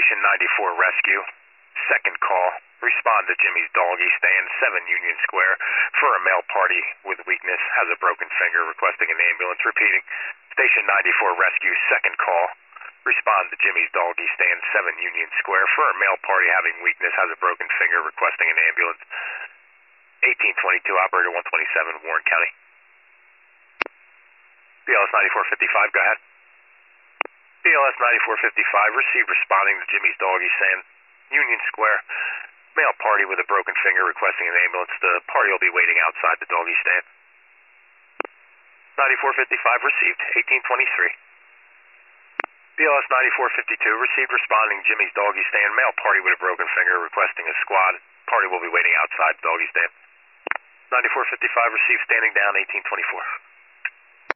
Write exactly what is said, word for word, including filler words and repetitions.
Station ninety-four Rescue. Second call. Respond to Jimmy's Doggy Stand, seven Union Square, for a male party with weakness, has a broken finger, requesting an ambulance. Repeating. Station ninety-four Rescue. Second call. Respond to Jimmy's Doggy Stand, seven Union Square, for a male party having weakness, has a broken finger, requesting an ambulance. eighteen twenty-two, Operator one twenty-seven, Warren County. B L S ninety-four fifty-five, go ahead. B L S ninety-four fifty-five, received responding to Jimmy's Doggy Stand, Union Square, male party with a broken finger, requesting an ambulance. The party will be waiting outside the Doggy Stand. ninety-four fifty-five, received, eighteen twenty-three. B L S ninety-four fifty-two, received responding Jimmy's Doggy Stand, male party with a broken finger, requesting a squad. Party will be waiting outside the Doggy Stand. ninety-four fifty-five, received, standing down, eighteen twenty-four.